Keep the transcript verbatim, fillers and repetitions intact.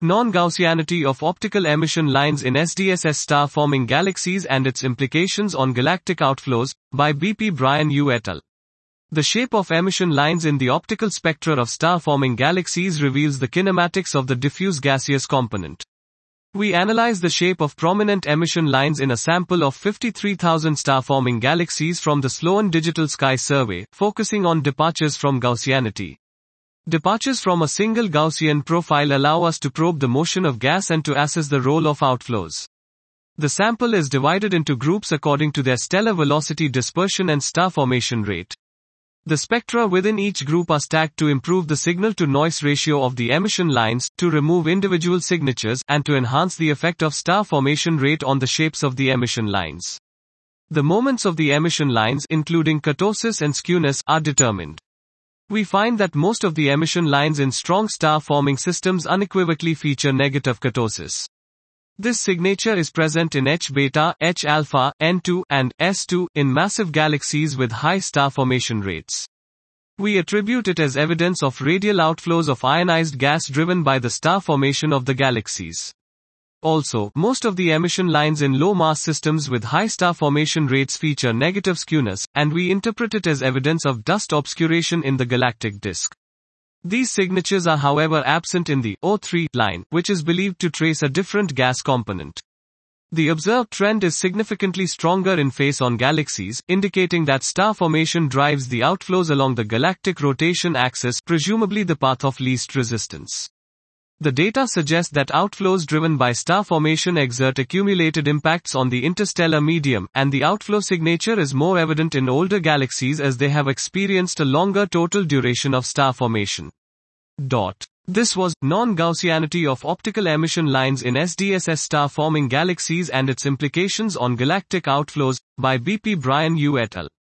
Non-Gaussianity of optical emission lines in S D S S star-forming galaxies and its implications on galactic outflows, by B P Bryan et al. The shape of emission lines in the optical spectra of star-forming galaxies reveals the kinematics of the diffuse gaseous component. We analyze the shape of prominent emission lines in a sample of fifty-three thousand star-forming galaxies from the Sloan Digital Sky Survey, focusing on departures from Gaussianity. Departures from a single Gaussian profile allow us to probe the motion of gas and to assess the role of outflows. The sample is divided into groups according to their stellar velocity dispersion and star formation rate. The spectra within each group are stacked to improve the signal-to-noise ratio of the emission lines, to remove individual signatures, and to enhance the effect of star formation rate on the shapes of the emission lines. The moments of the emission lines, including kurtosis and skewness, are determined. We find that most of the emission lines in strong star-forming systems unequivocally feature negative kurtosis. This signature is present in H beta, H alpha, N two, and S two in massive galaxies with high star formation rates. We attribute it as evidence of radial outflows of ionized gas driven by the star formation of the galaxies. Also, most of the emission lines in low-mass systems with high star formation rates feature negative skewness, and we interpret it as evidence of dust obscuration in the galactic disk. These signatures are however absent in the O three line, which is believed to trace a different gas component. The observed trend is significantly stronger in face-on galaxies, indicating that star formation drives the outflows along the galactic rotation axis, presumably the path of least resistance. The data suggest that outflows driven by star formation exert accumulated impacts on the interstellar medium, and the outflow signature is more evident in older galaxies as they have experienced a longer total duration of star formation. Dot. This was Non-Gaussianity of optical emission lines in S D S S star-forming galaxies and its implications on galactic outflows, by B P Bryan et al.